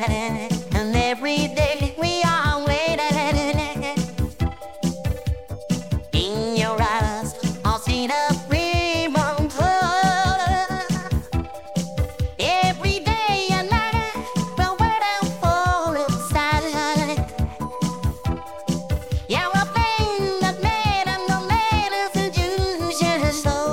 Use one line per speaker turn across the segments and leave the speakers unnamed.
and every day we are waiting. In your eyes, I'll see the rainbow. Every day and night, we're waiting for a sign. Yeah, we're playing that made and the latest illusion.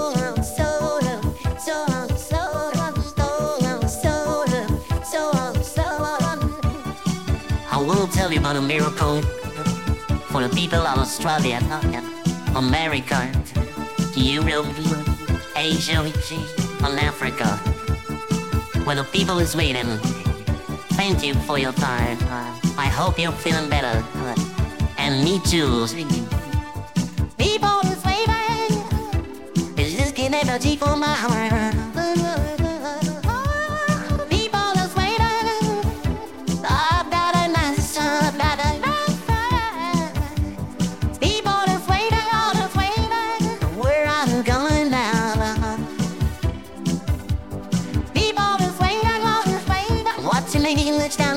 I will tell you about a miracle for the people of Australia, America, Europe, Asia, and Africa. When the people is waiting, thank you for your time. I hope you're feeling better. And me too. People is waiting. It's just getting energy for my heart. People is waiting. I've got a nice time. People is waiting. All is waiting. Where I'm going now. People is waiting. All is waiting. Watching me looks down.